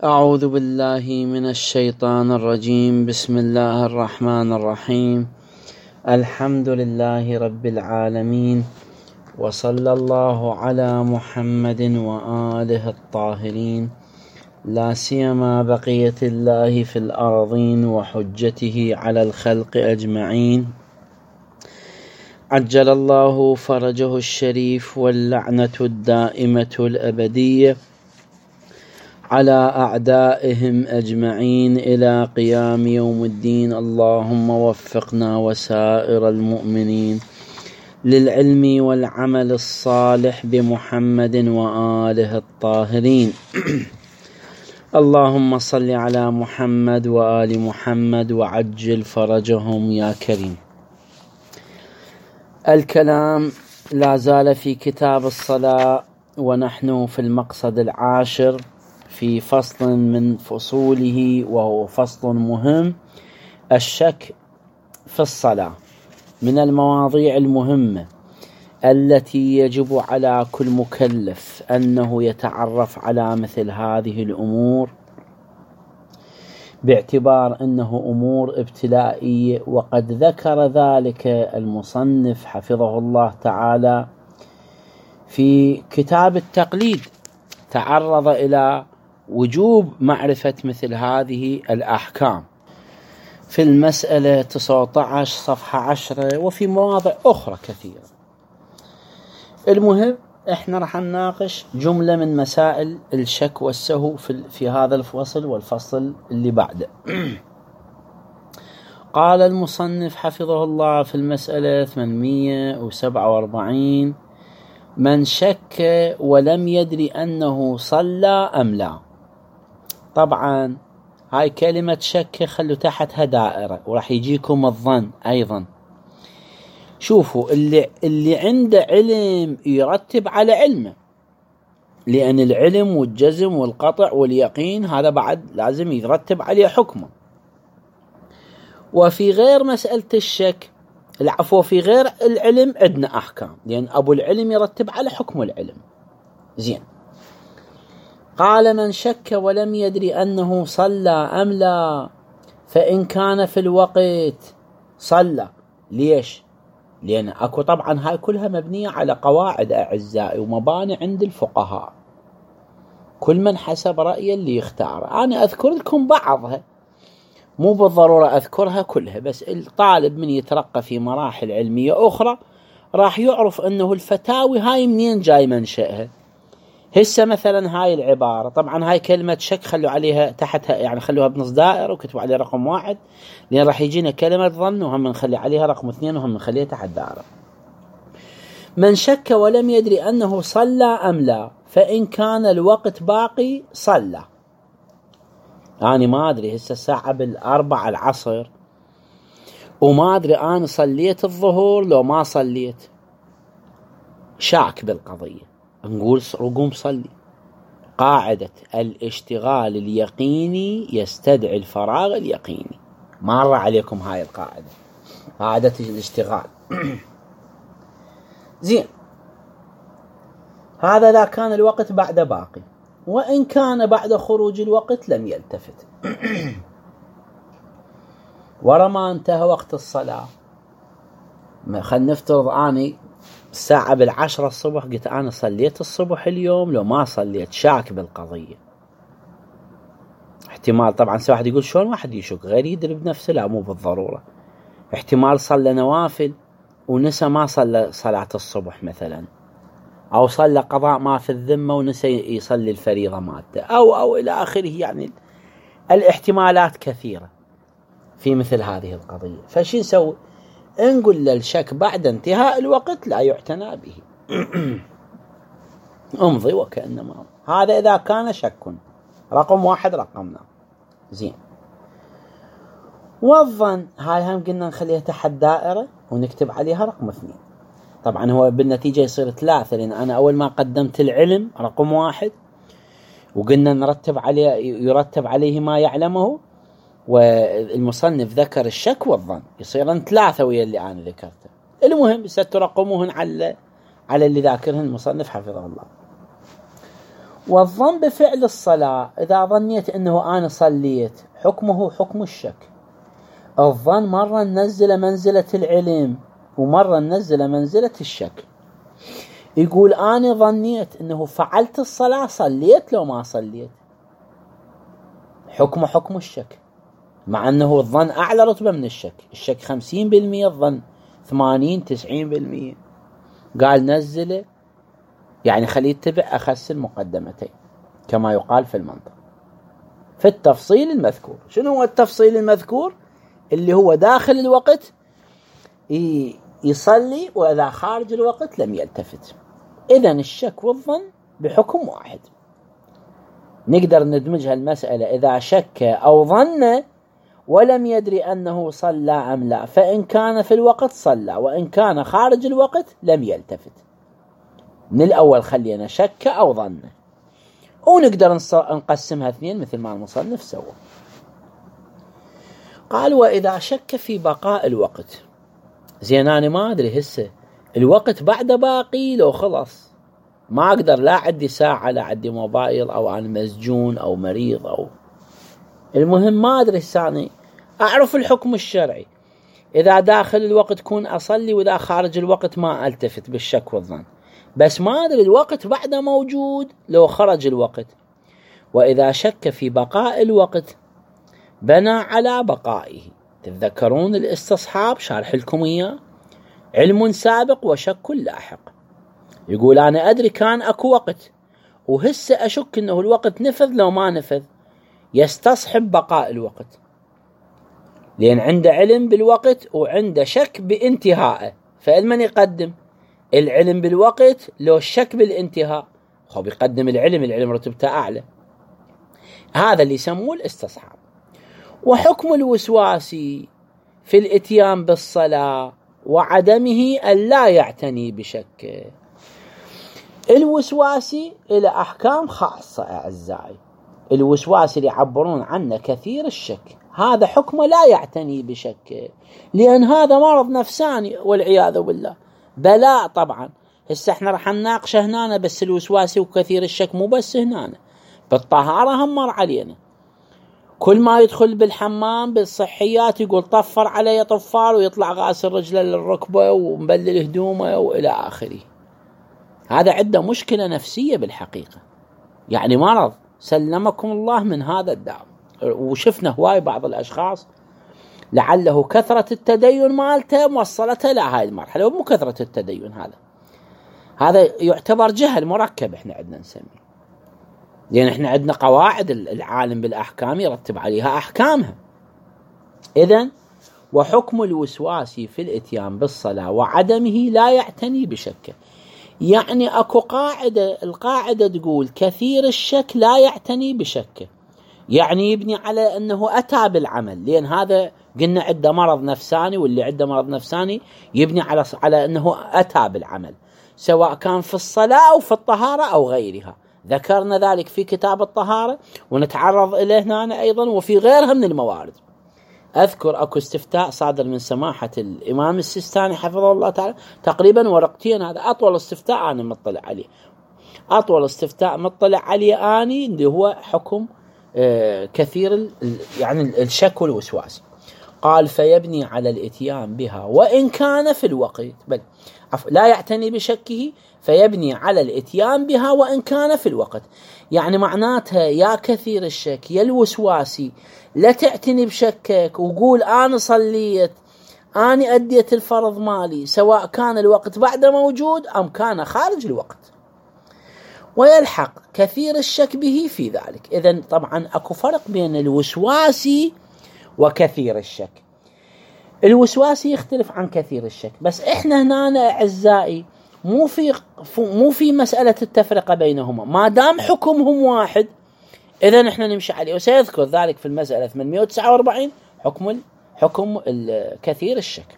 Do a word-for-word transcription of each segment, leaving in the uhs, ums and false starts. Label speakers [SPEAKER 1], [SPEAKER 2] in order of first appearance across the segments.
[SPEAKER 1] أعوذ بالله من الشيطان الرجيم. بسم الله الرحمن الرحيم. الحمد لله رب العالمين، وصلى الله على محمد وآله الطاهرين، لا سيما بقية الله في الأرضين وحجته على الخلق أجمعين. عجل الله فرجه الشريف، واللعنة الدائمة الأبدية على أعدائهم أجمعين إلى قيام يوم الدين. اللهم وفقنا وسائر المؤمنين للعلم والعمل الصالح بمحمد وآله الطاهرين. اللهم صل على محمد وآل محمد وعجل فرجهم يا كريم. الكلام لا زال في كتاب الصلاة، ونحن في المقصد العاشر في فصل من فصوله، وهو فصل مهم: الشك في الصلاة. من المواضيع المهمة التي يجب على كل مكلف أنه يتعرف على مثل هذه الأمور، باعتبار أنه أمور ابتلائية، وقد ذكر ذلك المصنف حفظه الله تعالى في كتاب التقليد. تعرض إلى وجوب معرفة مثل هذه الأحكام في المسألة تسعة عشر صفحة عشرة، وفي مواضع أخرى كثيرة. المهم إحنا رح نناقش جملة من مسائل الشك والسهو في, في هذا الفصل والفصل اللي بعده. قال المصنف حفظه الله في المسألة ثمانمئة وسبعة وأربعين: من شك ولم يدري أنه صلى أم لا. طبعا هاي كلمة شك خلوا تحتها دائرة، ورح يجيكم الظن أيضا. شوفوا، اللي, اللي عنده علم يرتب على علمه، لأن العلم والجزم والقطع واليقين هذا بعد لازم يرتب عليه حكمه. وفي غير مسألة الشك العفو في غير العلم عندنا أحكام، لأن أبو العلم يرتب على حكم العلم. زين، قال: من شك ولم يدري أنه صلى أم لا، فإن كان في الوقت صلى. ليش؟ لأن أكو طبعا هاي كلها مبنية على قواعد أعزائي ومباني عند الفقهاء، كل من حسب رأيه اللي يختار. أنا أذكر لكم بعضها، مو بالضرورة أذكرها كلها، بس الطالب من يترقى في مراحل علمية أخرى راح يعرف أنه الفتاوي هاي منين جاي منشأها. هسه مثلا هاي العبارة، طبعا هاي كلمة شك خلوا عليها تحتها، يعني خلوها بنص دائرة وكتبوا عليها رقم واحد، لأن راح يجينا كلمة ظن وهم نخلي عليها رقم اثنين وهم نخليها تحت دائرة. من شك ولم يدري أنه صلى أم لا، فإن كان الوقت باقي صلى. أنا ما أدري هسه الساعة بالأربع العصر، وما أدري أنا صليت الظهر لو ما صليت، شاك بالقضية، نقول قوم صلي. قاعدة الاشتغال اليقيني يستدعي الفراغ اليقيني. مر عليكم هاي القاعدة، قاعدة الاشتغال. زين، هذا لا كان الوقت بعد باقي، وإن كان بعد خروج الوقت لم يلتفت. ورا ما انتهى وقت الصلاة، خلنا نفترض أني الساعة بالعشرة الصبح قلت أنا صليت الصبح اليوم لو ما صليت، شاك بالقضية. احتمال طبعا واحد يقول شلون واحد يشك غير يدري بنفسه؟ لا، مو بالضرورة. احتمال صلى نوافل ونسى ما صلى صلاة الصبح مثلا، أو صلى قضاء ما في الذمة ونسى يصلي الفريضة مالته، أو أو إلى آخره. يعني الاحتمالات كثيرة في مثل هذه القضية. فشي نسوي؟ نقول للشك بعد انتهاء الوقت لا يعتنى به. امضي وكأنما. هذا إذا كان شك رقم واحد رقمنا. زين، والظن هاي هم قلنا نخليها تحت دائرة ونكتب عليها رقم اثنين. طبعا هو بالنتيجة يصير ثلاثة، لأن أنا أول ما قدمت العلم رقم واحد، وقلنا نرتب عليه يرتب عليه ما يعلمه، والمصنف ذكر الشك والظن، يصيرن ثلاثة ويا اللي أنا ذكرته. المهم سترقموهن على على اللي ذاكرهن المصنف حفظه الله. والظن بفعل الصلاة إذا ظنيت أنه أنا صليت حكمه حكم الشك. الظن مرة ننزل منزلة العلم ومرة ننزل منزلة الشك. يقول أنا ظنيت أنه فعلت الصلاة صليت لو ما صليت، حكمه حكم الشك، مع أنه الظن أعلى رتبة من الشك. الشك خمسين بالمئة، الظن ثمانين تسعين بالمئة. قال نزله، يعني خليه يتبع أخس المقدمتين كما يقال في المنطق في التفصيل المذكور. شنو هو التفصيل المذكور؟ اللي هو داخل الوقت يصلي، وإذا خارج الوقت لم يلتفت. إذن الشك والظن بحكم واحد. نقدر ندمجها المسألة إذا شك أو ظن ولم يدري أنه صلى أم لا، فإن كان في الوقت صلى، وإن كان خارج الوقت لم يلتفت. من الأول خلينا شك أو ظن، ونقدر نقسمها اثنين مثل ما المصنف سوى. قال وإذا شك في بقاء الوقت. زين أنا ما أدري هسه الوقت بعد باقي لو خلص، ما أقدر، لا عندي ساعة لا عندي موبايل، أو أنا مسجون أو مريض، أو المهم ما أدري الثاني. أعرف الحكم الشرعي إذا داخل الوقت كون أصلي، وإذا خارج الوقت ما ألتفت بالشك والظن، بس ما أدري الوقت بعده موجود لو خرج الوقت. وإذا شك في بقاء الوقت بنى على بقائه. تتذكرون الاستصحاب شارح لكم إياه، علم سابق وشك لاحق. يقول أنا أدري كان أكو وقت وهسه أشك أنه الوقت نفذ لو ما نفذ، يستصحب بقاء الوقت، لأن عنده علم بالوقت وعنده شك بانتهائه. فالمن يقدم العلم بالوقت لو الشك بالانتهاء؟ هو بيقدم العلم، العلم رتبته أعلى. هذا اللي يسموه الاستصحاب. وحكم الوسواس في الاتيان بالصلاة وعدمه ألا يعتني بشك. الوسواسي إلى أحكام خاصة أعزائي. الوسواس اللي يعبرون عنه كثير الشك، هذا حكمه لا يعتني بشك، لأن هذا مرض نفساني والعياذ بالله، بلاء طبعا. هسه احنا راح نناقشه هنا، بس الوسواسي وكثير الشك مو بس هنا، بالطهارة هم مر علينا. كل ما يدخل بالحمام بالصحيات يقول طفر علي طفار، ويطلع غاسل رجله للركبة ومبلل هدومه وإلى آخره. هذا عنده مشكلة نفسية بالحقيقة، يعني مرض سلمكم الله من هذا الداء. وشفنا هواي بعض الأشخاص لعله كثرة التدين مالته موصلته لهاي المرحلة، ومو كثرة التدين، هذا هذا يعتبر جهل مركب احنا عندنا نسميه، لأن احنا عندنا قواعد العالم بالأحكام يرتب عليها أحكامها. إذن وحكم الوسواس في الاتيان بالصلاة وعدمه لا يعتني بشكه. يعني أكو قاعدة، القاعدة تقول كثير الشك لا يعتني بشكه، يعني يبني على أنه أتى بالعمل، لأن هذا قلنا عنده مرض نفساني، واللي عنده مرض نفساني يبني على على أنه أتى بالعمل، سواء كان في الصلاة أو في الطهارة أو غيرها. ذكرنا ذلك في كتاب الطهارة، ونتعرض إليه هنا أيضا وفي غيرها من الموارد. أذكر أكو استفتاء صادر من سماحة الإمام السيستاني حفظه الله تعالى، تقريبا ورقتين، هذا أطول استفتاء أنا مطلع عليه، أطول استفتاء مطلع عليه أني، اللي هو حكم آه كثير يعني الشك والوسواس. قال فيبني على الاتيان بها وإن كان في الوقت، بل لا يعتني بشكه، فيبني على الاتيان بها وإن كان في الوقت. يعني معناتها يا كثير الشك يا الوسواسي لا تعتني بشكك، وقول أنا صليت، أنا أديت الفرض مالي، سواء كان الوقت بعد موجود أم كان خارج الوقت، ويلحق كثير الشك به في ذلك. إذن طبعا أكو فرق بين الوسواسي وكثير الشك. الوسواسي يختلف عن كثير الشك، بس إحنا هنا أعزائي مو في مو في مسألة التفرقة بينهما، ما دام حكمهم واحد إذن إحنا نمشي عليه. وسيذكر ذلك في المسألة ثمانمئة وتسعة وأربعين حكم حكم كثير الشك.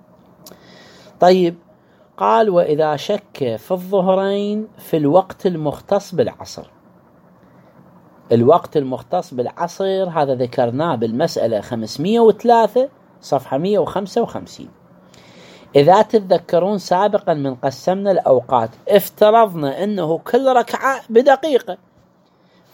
[SPEAKER 1] طيب قال وإذا شك في الظهرين في الوقت المختص بالعصر. الوقت المختص بالعصر هذا ذكرناه بالمسألة خمسمئة وثلاثة صفحة مئة وخمسة وخمسين. إذا تتذكرون سابقا من قسمنا الأوقات، افترضنا أنه كل ركعة بدقيقة،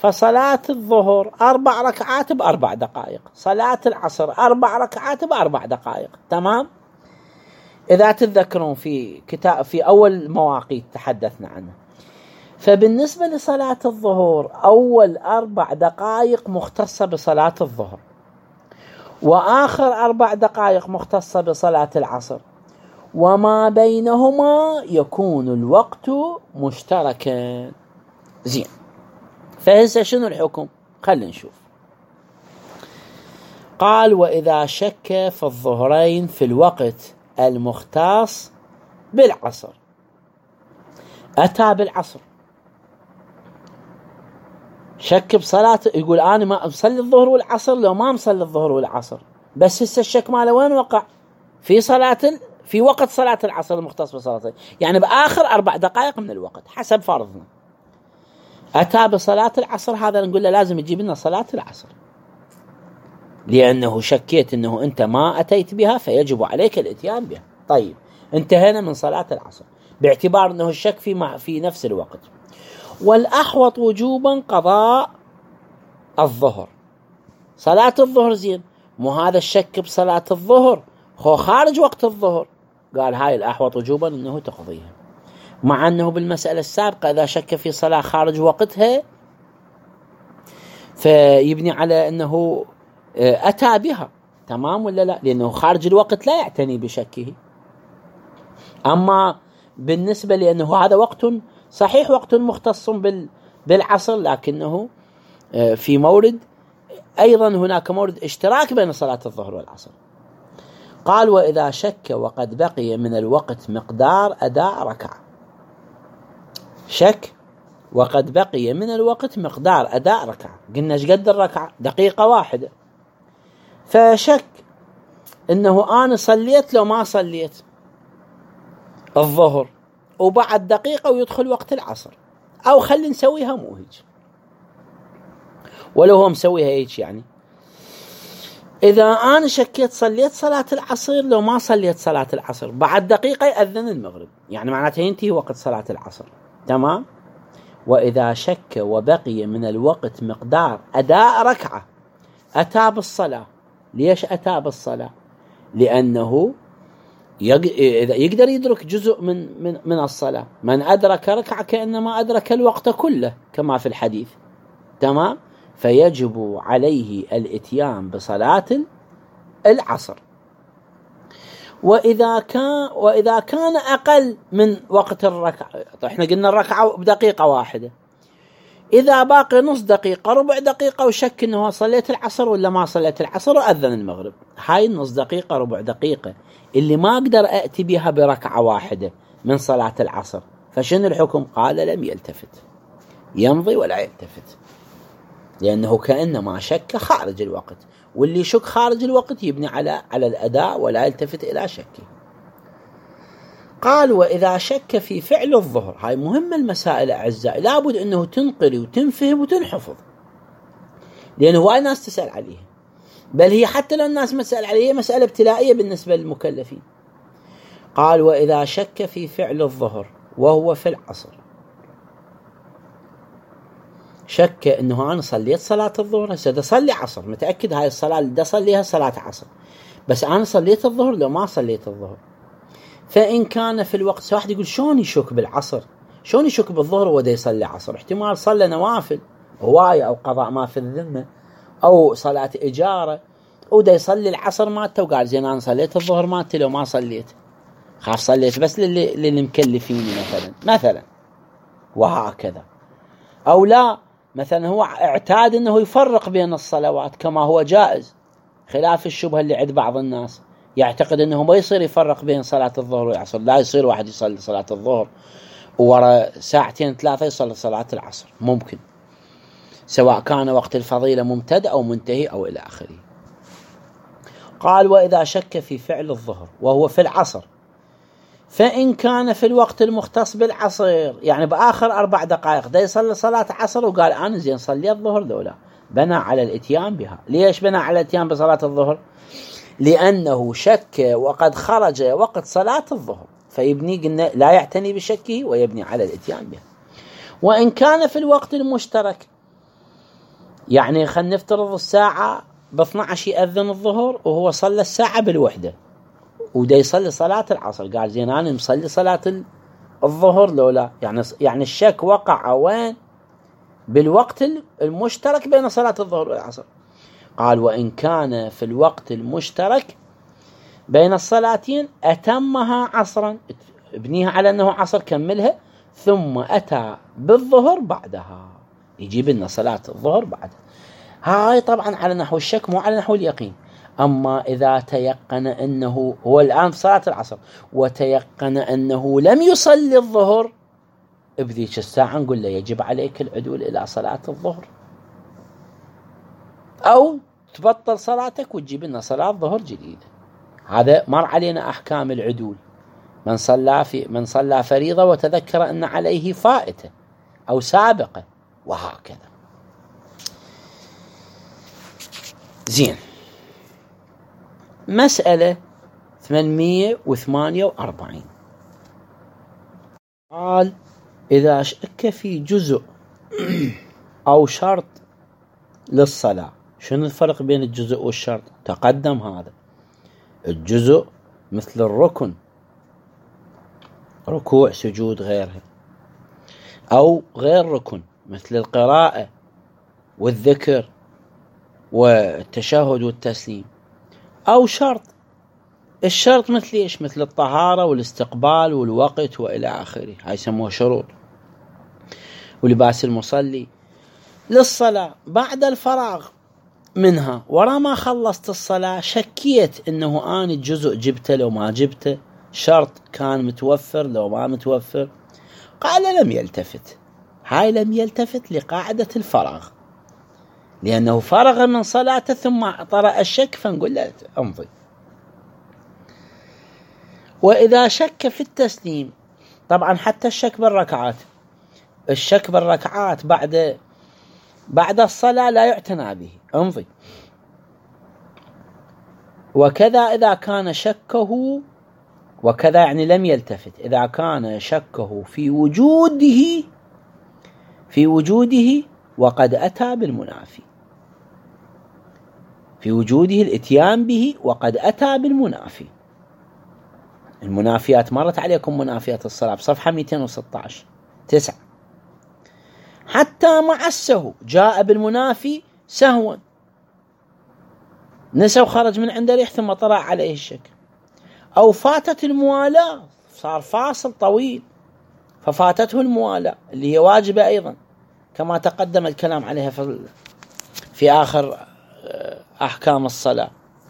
[SPEAKER 1] فصلاة الظهر أربع ركعات بأربع دقائق، صلاة العصر أربع ركعات بأربع دقائق. تمام. إذا تتذكرون في كتاب في أول مواقيت تحدثنا عنها، فبالنسبة لصلاة الظهر أول أربع دقائق مختصة بصلاة الظهر، وآخر أربع دقائق مختصة بصلاة العصر، وما بينهما يكون الوقت مشتركا. زين، فهسه شنو الحكم؟ خلينا نشوف. قال: وإذا شك في الظهرين في الوقت المختص بالعصر، أتى بالعصر، شك بصلاة، يقول أنا ما أصلي الظهر والعصر، لو ما مصلي الظهر والعصر، بس هسه الشك ماله وين وقع؟ في صلاة في وقت صلاة العصر المختص بصلاة، يعني بآخر أربع دقائق من الوقت حسب فرضنا. أتى بصلاة العصر، هذا نقول له لازم تجيب لنا صلاة العصر، لأنه شكيت أنه أنت ما أتيت بها فيجب عليك الاتيان بها. طيب، انتهينا من صلاة العصر باعتبار أنه الشك في في نفس الوقت. والأحوط وجوبا قضاء الظهر، صلاة الظهر. زين، مو هذا الشك بصلاة الظهر هو خارج وقت الظهر، قال هاي الأحوط وجوبا أنه تقضيها، مع أنه بالمسألة السابقة إذا شك في صلاة خارج وقتها فيبني على أنه أتى بها. تمام ولا لا؟ لأنه خارج الوقت لا يعتني بشكه. أما بالنسبة لأنه هذا وقت صحيح، وقت مختص بالعصر، لكنه في مورد أيضا هناك مورد اشتراك بين صلاة الظهر والعصر. قال: وإذا شك وقد بقي من الوقت مقدار أداء ركعة، شك وقد بقي من الوقت مقدار أداء ركعة، قلنا ايش قد الركعة؟ دقيقة واحدة، فشك إنه أنا صليت لو ما صليت الظهر وبعد دقيقة ويدخل وقت العصر، أو خلي نسويها مو هيك، ولو هو مسويها هيك، يعني إذا أنا شكيت صليت صلاة العصر لو ما صليت صلاة العصر بعد دقيقة يأذن المغرب، يعني معناته ينتهي وقت صلاة العصر. تمام. وإذا شك وبقي من الوقت مقدار أداء ركعة أتى بالصلاة. ليش أتى بالصلاة؟ لأنه يقدر يدرك جزء من من من الصلاة، من أدرك ركعة كأنما أدرك الوقت كله كما في الحديث. تمام. فيجب عليه الاتيان بصلاة العصر. وإذا كان وإذا كان أقل من وقت الركعة، إحنا قلنا الركعة بدقيقة واحدة، إذا باقي نص دقيقة ربع دقيقة وشك إنه صليت العصر ولا ما صليت العصر وأذن المغرب، هاي النص دقيقة ربع دقيقة اللي ما أقدر أأتي بها بركعة واحدة من صلاة العصر، فشن الحكم؟ قال: لم يلتفت، يمضي ولا يلتفت، لأنه كأنما شك خارج الوقت، واللي يشك خارج الوقت يبني على على الأداء ولا يلتفت إلى شكه. قال: وإذا شك في فعل الظهر، هاي مهمة المسائل أعزائي، لابد أنه تنقري وتنفهم وتنحفظ، لأنه هواي ناس تسأل عليها، بل هي حتى لو الناس ما تسأل عليها مسألة ابتلائية بالنسبة للمكلفين. قال: وإذا شك في فعل الظهر وهو في العصر، شك أنه أنا صليت صلاة الظهر، هسه دا صلي عصر، متأكد هاي الصلاة اللي دا صليها صلاة عصر، بس أنا صليت الظهر لو ما صليت الظهر. فإن كان في الوقت، واحد يقول شلون يشك بالعصر، شلون يشك بالظهر ودا يصلي عصر؟ احتمال صلى نوافل هواية أو قضاء ما في الذمة أو صلاة إجارة، ودا يصلي العصر مالته وقال زين أنا صليت الظهر مالتي لو ما صليت، خاف صليت بس للي, للي مكلفيني مثلا مثلا وهكذا. أو لا، مثلا هو اعتاد أنه يفرق بين الصلوات كما هو جائز، خلاف الشبهة اللي عند بعض الناس يعتقد أنه ما يصير يفرق بين صلاة الظهر والعصر، لا يصير واحد يصلي صلاة الظهر وورا ساعتين ثلاثة يصلي صلاة العصر، ممكن، سواء كان وقت الفضيلة ممتد أو منتهي أو إلى آخره. قال: وإذا شك في فعل الظهر وهو في العصر، فإن كان في الوقت المختص بالعصر، يعني بآخر أربع دقائق دا يصلي صلاة عصر وقال أنا زين صلي الظهر دولا، بنى على الاتيان بها. ليش بنى على الاتيان بصلاة الظهر؟ لأنه شك وقد خرج وقت صلاة الظهر، فيبني قلنا لا يعتني بشكه ويبني على الاتيان بها. وإن كان في الوقت المشترك، يعني خلينا نفترض الساعة ب اثني عشر يأذن الظهر وهو صلى الساعة بالوحدة ودا يصلي صلاة العصر، قال زين أنا مصلي صلاة الظهر لو لا، يعني يعني الشك وقع وين؟ بالوقت المشترك بين صلاة الظهر والعصر. قال وإن كان في الوقت المشترك بين الصلاتين أتمها عصرا، ابنيها على أنه عصر كملها، ثم أتى بالظهر بعدها، يجيب لنا صلاة الظهر بعدها. هاي طبعا على نحو الشك مو على نحو اليقين. أما إذا تيقن أنه هو الآن في صلاة العصر وتيقن أنه لم يصلي الظهر، بذيك الساعة نقول له يجب عليك العدول إلى صلاة الظهر، أو تبطل صلاتك وتجيب لنا صلاة ظهر جديدة. هذا مر علينا أحكام العدول. من صلى في من صلى فريضة وتذكر أن عليه فائتة أو سابقة، وهكذا. زين، مسألة ثمانمئة وثمانية وأربعين. قال إذا شك في جزء أو شرط للصلاة. شنو الفرق بين الجزء والشرط؟ تقدم هذا. الجزء مثل الركن، ركوع سجود غيرها، أو غير ركن مثل القراءة والذكر والتشهد والتسليم. أو شرط، الشرط مثل إيش؟ مثل الطهارة والاستقبال والوقت وإلى آخره، هاي يسموها شروط. ولباس المصلي للصلاة بعد الفراغ منها، ورا ما خلصت الصلاة شكيت إنه أنا الجزء جبته لو ما جبته، شرط كان متوفر لو ما متوفر. قال لم يلتفت، هاي لم يلتفت لقاعدة الفراغ، لأنه فرغ من صلاته ثم طرأ الشك، فنقول له امضي. وإذا شك في التسليم، طبعا حتى الشك بالركعات، الشك بالركعات بعد بعد الصلاة لا يعتنى به، امضي. وكذا إذا كان شكه، وكذا يعني لم يلتفت، إذا كان شكه في وجوده في وجوده وقد أتى بالمنافي، في وجوده الاتيان به وقد أتى بالمنافي. المنافيات مرت عليكم، منافيات الصلاة بصفحة مئتين وستة عشر تسعة. حتى مع السهو جاء بالمنافي سهوا، نسى وخرج من عند ريح ثم طرأ عليه الشك. أو فاتت الموالاة، صار فاصل طويل ففاتته الموالاة اللي هي واجبة أيضا كما تقدم الكلام عليها في في آخر أحكام الصلاة.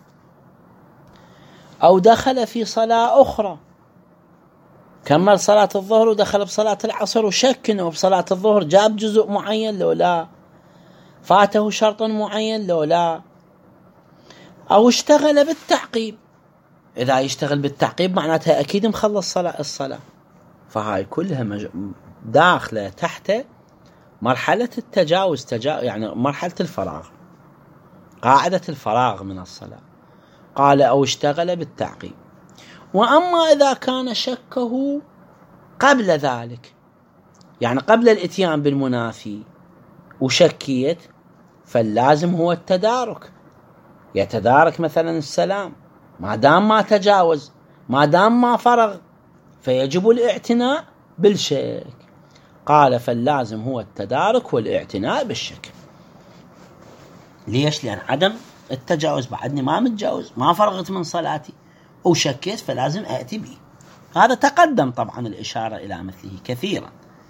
[SPEAKER 1] أو دخل في صلاة أخرى، كمل صلاة الظهر ودخل بصلاة العصر وشك إنه بصلاة الظهر جاب جزء معين لو لا، فاته شرط معين لو لا. أو اشتغل بالتعقيب، إذا يشتغل بالتعقيب معناتها أكيد مخلص صلاة الصلاة. فهاي كلها مج... داخلة تحت مرحلة التجاوز، تجا... يعني مرحلة الفراغ، قاعدة الفراغ من الصلاة. قال أو اشتغل بالتعقيب. وأما إذا كان شكه قبل ذلك، يعني قبل الاتيان بالمنافي وشكيت، فاللازم هو التدارك، يتدارك مثلا السلام ما دام ما تجاوز، ما دام ما فرغ، فيجب الاعتناء بالشك. قال فاللازم هو التدارك والاعتناء بالشك. ليش؟ لأن عدم التجاوز، بعدني ما متجاوز، ما فرغت من صلاتي وشكيت، فلازم أأتي به. هذا تقدم طبعا الإشارة إلى مثله كثيرا.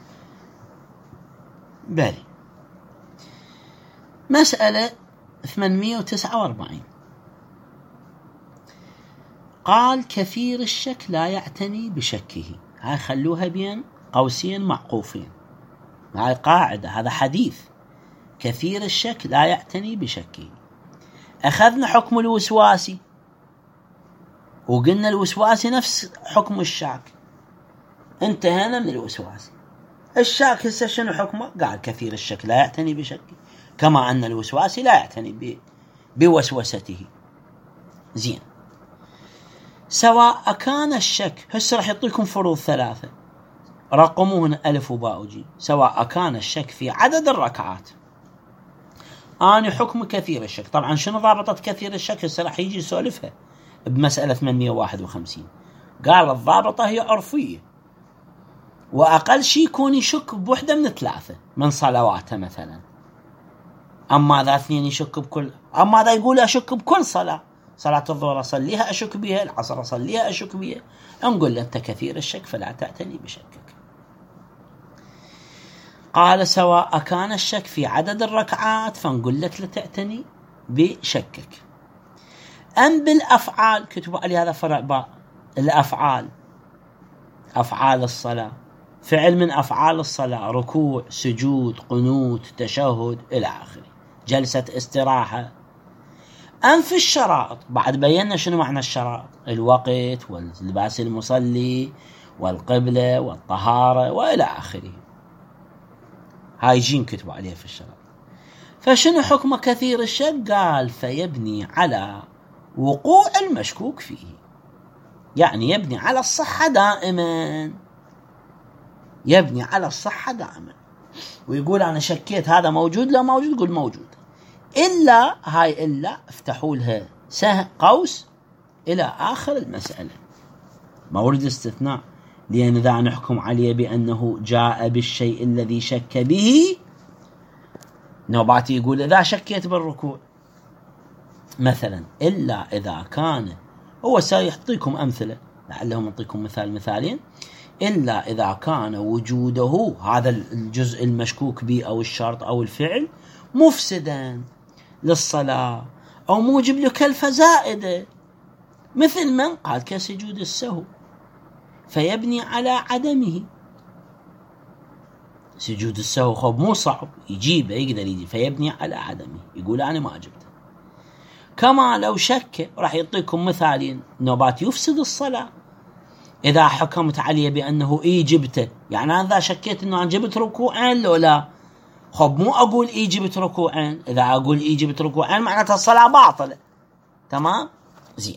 [SPEAKER 1] بل مسألة ثمانمئة وتسعة وأربعين. قال كثير الشك لا يعتني بشكه. هاي خلوها بين قوسين معقوفين، هاي قاعدة، هذا حديث. كثير الشك لا يعتني بشكه. أخذنا حكم الوسواسي وقلنا الوسواسي نفس حكم الشاك، انتهينا من الوسواسي. الشاك هسه شنو حكمه؟ قال كثير الشك لا يعتني بشكه، كما أن الوسواسي لا يعتني بوسوسته. زين، سواء كان الشك، هسه راح يعطيكم فروض ثلاثة رقموهن ألف وباء وجيم. سواء كان الشك في عدد الركعات أنا حكم كثير الشك. طبعا شنو ضابطة كثير الشك؟ هسه راح يجي يسولفها بمسألة ثمانمئة وواحد وخمسين. قال الضابطة هي عرفية، وأقل شيء يكون يشك بوحدة من ثلاثة من صلواته مثلا. أما ذا اثنين يشك بكل، أما ذا يقول أشك بكل صلاة، صلاة الظهر أصليها أشك بها، العصر أصليها أشك بها، نقول له أنت كثير الشك فلا تعتني بشكك. قال سواء كان الشك في عدد الركعات فنقول لك لتعتني بشكك، أم بالأفعال. كتبوا علي هذا فرع باء، الأفعال، أفعال الصلاة، فعل من أفعال الصلاة، ركوع، سجود، قنوت، تشهد إلى آخره، جلسة استراحة. أم في الشرائط، بعد بينا شنو معنى الشرائط، الوقت واللباس المصلي والقبلة والطهارة وإلى آخره، هاي جين كتبوا عليها في الشرائط. فشنو حكم كثير الشك؟ قال فيبني على وقوع المشكوك فيه، يعني يبني على الصحة دائما، يبني على الصحة دائما، ويقول أنا شكيت هذا موجود لا موجود، يقول موجود، إلا هاي إلا افتحوا لها سهم قوس إلى آخر المسألة، مورد استثناء، لأن إذا نحكم عليه بأنه جاء بالشيء الذي شك به، نوباتي يقول إذا شكيت بالركوع مثلا، إلا إذا كان، هو سيعطيكم أمثلة لعلهم يعطيكم مثال مثالين، إلا إذا كان وجوده هذا الجزء المشكوك به أو الشرط أو الفعل مفسدا للصلاة أو موجب لكلفة زائدة، مثل من قال كسجود السهو فيبني على عدمه. سجود السهو خب مو صعب يجيبه، يقدر يجي، فيبني على عدمه، يقول أنا ما جبته. كما لو شك، راح يعطيكم مثالين نوبات يفسد الصلاة، إذا حكمت عليه بأنه إيه جبته، يعني أنا إذا شكيت أنه أنا جبت ركوعين لو لا، خب مو أقول إيه جبت ركوعين، إذا أقول إيه جبت ركوعين معناتها الصلاة باطلة، تمام زين.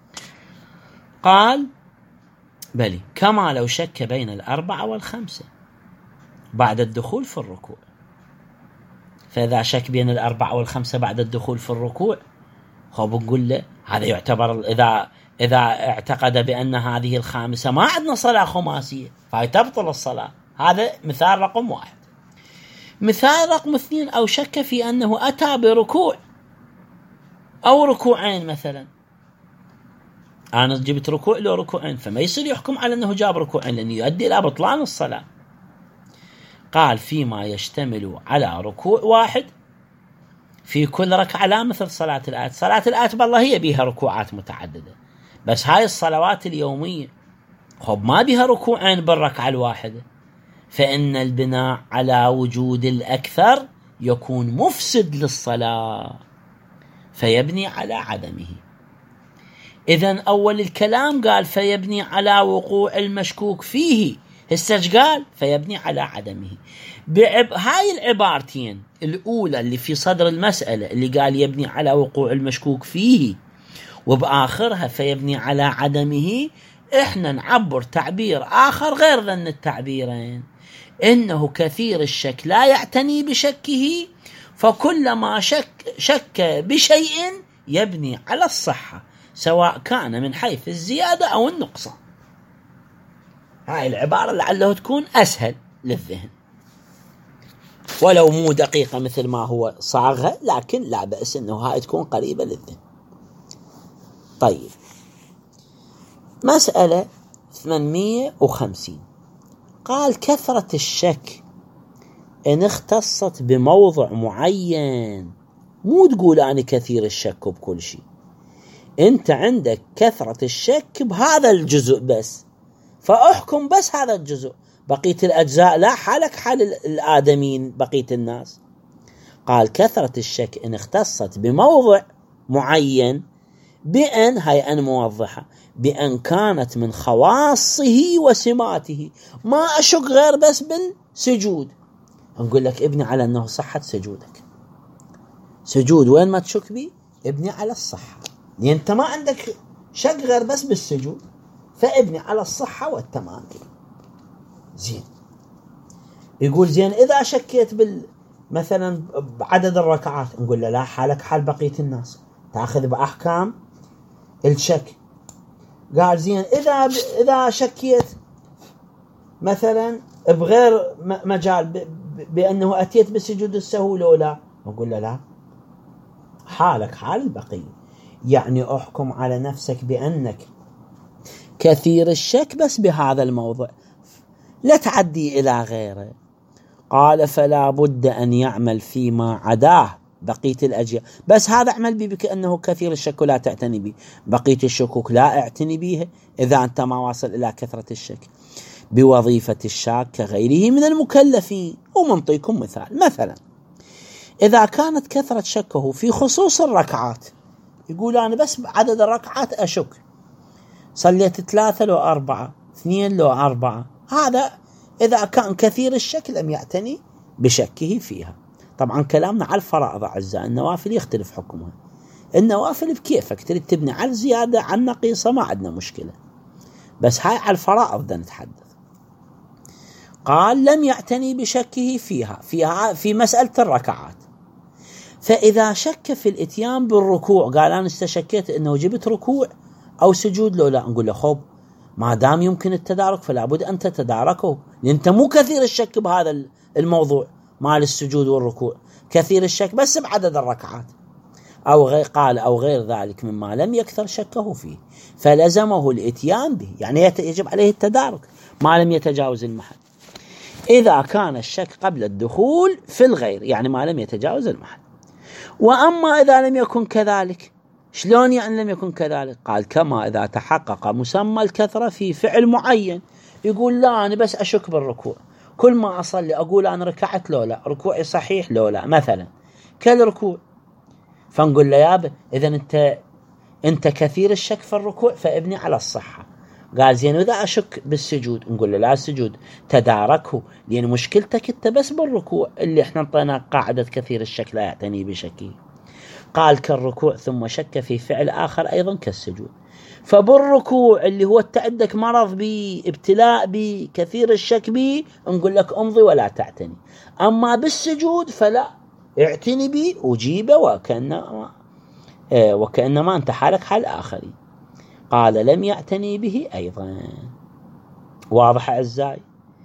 [SPEAKER 1] قال بلي كما لو شك بين الأربعة والخمسة بعد الدخول في الركوع، فإذا شك بين الأربعة والخمسة بعد الدخول في الركوع، خب نقول له هذا يعتبر، إذا إذا اعتقد بأن هذه الخامسة ما عندنا صلاة خماسية فهي تبطل الصلاة. هذا مثال رقم واحد. مثال رقم اثنين، أو شك في أنه أتى بركوع أو ركوعين مثلا، أنا جبت ركوع لو ركوعين، فما يصير يحكم على أنه جاب ركوعين لأنه يؤدي إلى بطلان الصلاة. قال فيما يشتمل على ركوع واحد في كل ركعة، لا مثل صلاة الآت. صلاة الآت بالله هي بيها ركوعات متعددة، بس هاي الصلوات اليومية خب ما بيها ركوعين بالركعة الواحدة، فإن البناء على وجود الأكثر يكون مفسد للصلاة فيبني على عدمه. إذن أول الكلام قال فيبني على وقوع المشكوك فيه، هسه قال فيبني على عدمه. بعب... هاي العبارتين الأولى اللي في صدر المسألة اللي قال يبني على وقوع المشكوك فيه، وبآخرها فيبني على عدمه، إحنا نعبر تعبير آخر غير ذن التعبيرين، إنه كثير الشك لا يعتني بشكه، فكلما شك, شك بشيء يبني على الصحة سواء كان من حيث الزيادة أو النقصان. هاي العبارة لعله تكون أسهل للذهن، ولو مو دقيقة مثل ما هو صاغها، لكن لا بأس إنه هاي تكون قريبة للذهن. طيب مسألة ثمانمئة وخمسين، قال كثرة الشك إن اختصت بموضع معين، مو تقول أنا كثير الشك بكل شيء، أنت عندك كثرة الشك بهذا الجزء بس، فأحكم بس هذا الجزء، بقية الأجزاء لا، حالك حال الآدمين بقية الناس. قال كثرة الشك إن اختصت بموضع معين بأن، هاي أن موضحة، بأن كانت من خواصه وسماته، ما أشك غير بس بالسجود، نقول لك ابني على أنه صحة سجودك. سجود وين ما تشك بي ابني على الصحة، لأن أنت ما عندك شك غير بس بالسجود، فابني على الصحة والتمام. زين، يقول زين إذا شكيت بال مثلا بعدد الركعات، نقول له لا، حالك حال بقية الناس، تأخذ بأحكام الشك. قال زين إذا إذا شكيت مثلا بغير مجال بأنه أتيت بسجود السهو لو لا، نقول له لا، حالك حال البقية. يعني أحكم على نفسك بأنك كثير الشك بس بهذا الموضوع، لا تعدي إلى غيره. قال فلا بد أن يعمل فيما عداه بقية الأجيال، بس هذا اعمل به بأنه كثير الشك ولا تعتني به، بقية الشكوك لا اعتني به إذا أنت ما واصل إلى كثرة الشك، بوظيفة الشاك كغيره من المكلفين. ومنطيكم مثال، مثلا إذا كانت كثرة شكه في خصوص الركعات، يقول أنا بس عدد الركعات أشك، صليت ثلاثة لو أربعة، اثنين لو أربعة، هذا إذا كان كثير الشك لم يعتني بشكه فيها. طبعا كلامنا على الفرائض أعزائي، النوافل يختلف حكمها، النوافل بكيفك، تريد تبني على الزيادة على النقيصة ما عندنا مشكلة، بس هاي على الفرائض بدنا نتحدث. قال لم يعتني بشكه فيها فيها في مسألة الركعات، فإذا شك في الاتيان بالركوع، قال أنا استشكيت أنه جبت ركوع أو سجود لو لا، نقول له خب ما دام يمكن التدارك فلا بد أن تتداركه، لأن أنت مو كثير الشك بهذا الموضوع مال السجود والركوع، كثير الشك بس بعدد الركعات أو غير، قال أو غير ذلك مما لم يكثر شكه فيه فلزمه الاتيان به، يعني يجب عليه التدارك ما لم يتجاوز المحل. إذا كان الشك قبل الدخول في الغير، يعني ما لم يتجاوز المحل. وأما إذا لم يكن كذلك، شلون يعني لم يكن كذلك؟ قال كما إذا تحقق مسمى الكثرة في فعل معين، يقول لا أنا بس أشك بالركوع، كل ما أصلي أقول أنا ركعت لو لا، ركوعي صحيح لو لا، مثلا كالركوع، فنقول له يابا إذا أنت أنت كثير الشك في الركوع فابني على الصحة. قال زين إذا أشك بالسجود، نقول له لا، السجود تداركه، لأن مشكلتك أنت بس بالركوع اللي احنا انطينا قاعدة كثير الشك لا يعتني بشكه. قال كالركوع ثم شك في فعل آخر أيضا كالسجود، فبالركوع اللي هو عندك مرض بي، ابتلاء بي، كثير الشك بي، نقول لك امضي ولا تعتني. أما بالسجود فلا، اعتني بي وجيبه وكأنما اه وكأنما أنت حالك حال آخرين. قال لم يعتني به أيضا. واضح أعزائي؟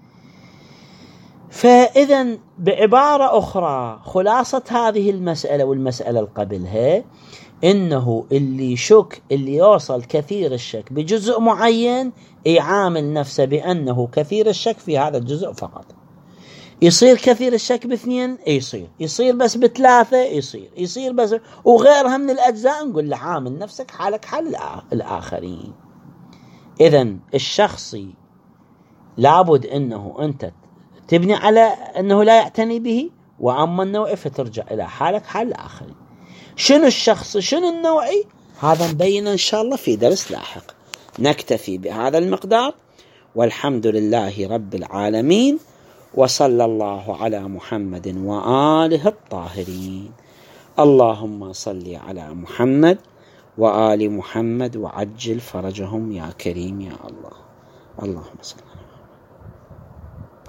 [SPEAKER 1] فإذا بعبارة أخرى خلاصة هذه المسألة والمسألة القبلها، إنه اللي شك، اللي يوصل كثير الشك بجزء معين، يعامل نفسه بأنه كثير الشك في هذا الجزء فقط. يصير كثير الشك باثنين، يصير يصير بس بثلاثة، يصير يصير بس، وغيرها من الأجزاء نقول له عامل نفسك حالك حال الآخرين. إذن الشخصي لابد أنه أنت تبني على أنه لا يعتني به، وأما النوعي فترجع إلى حالك حال الآخرين. شنو الشخص شنو النوعي؟ هذا نبين إن شاء الله في درس لاحق. نكتفي بهذا المقدار، والحمد لله رب العالمين، وصلى الله على محمد وآله الطاهرين. اللهم صل على محمد وآل محمد وعجل فرجهم يا كريم يا الله. اللهم صل.